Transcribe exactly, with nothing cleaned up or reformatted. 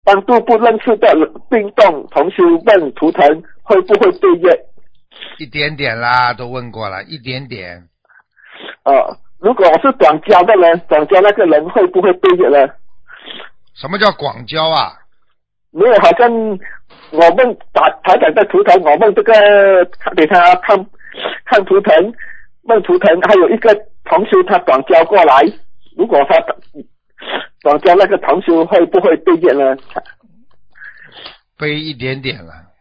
帮助不认识的运动同修问图腾会不会对业？ 一点点啦，都问过了，一点点。 呃，如果我是短交的人，短交那个人会不会对业呢？ 什么叫广交啊？ 没有，好像我问打台长的图腾，我问这个给他看看图腾，问图腾，还有一个同修他短交过来，如果他短交那个同修会不会对业呢？ 背一点点了。